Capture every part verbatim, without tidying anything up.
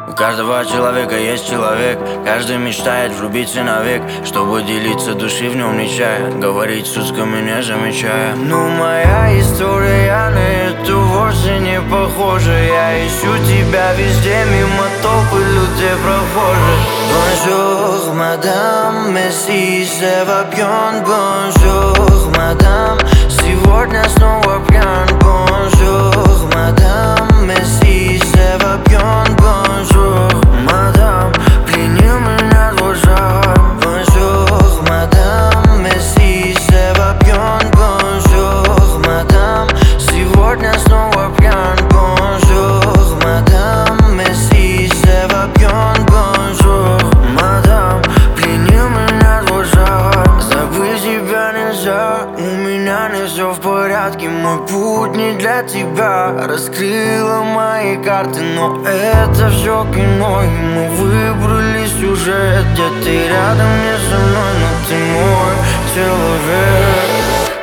У каждого человека есть человек, каждый мечтает влюбиться навек, чтобы делиться души в нем не чая, говорить сутками не замечая. Ну моя история на эту вовсе не похожа. Я ищу тебя везде, мимо толпы людей прохожих. Bonjour, madame, merci, c'est va bien. Bonjour, madame, сегодня снова пьян. Bonjour, madame, merci, c'est va bien. Bonjour, madame, пленил меня твой жар. Bonjour, madame, merci, c'est va bien. Bonjour, madame, сегодня снова пьян. Bonjour, madame, merci, c'est va bien. Bonjour, madame, пленил меня твой жар. Забыть тебя нельзя, у меня не все в порядке. Мой путь не для тебя, раскрыла мои карты, но это все кино, и мы выбрали сюжет, где ты рядом не со мной, но ты мой человек.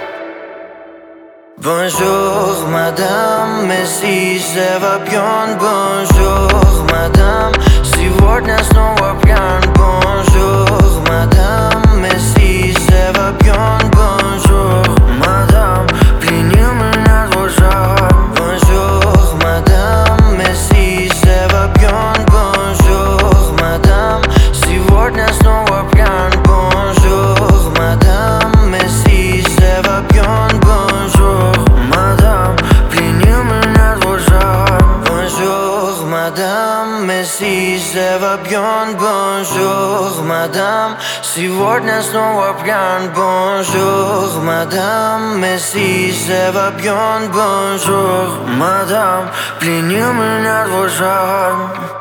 Bonjour, madame, merci, c'est va bien. Bonjour, madame, сегодня снова пьян. Bonjour, madame, merci, c'est va bien. Bonjour, madame, пленил меня твой жар. Bonjour, madame, merci, c'est va bien. Bonjour, madame, сегодня снова пьян. Bonjour, madame, merci, c'est va bien. Bonjour, madame, пленил меня твой жар. Bonjour, madame, merci, c'est va bien. Bonjour, madame, сегодня снова пьян. Bonjour, madame, merci, c'est va bien. Bonjour, madame, пленил меня твой жар.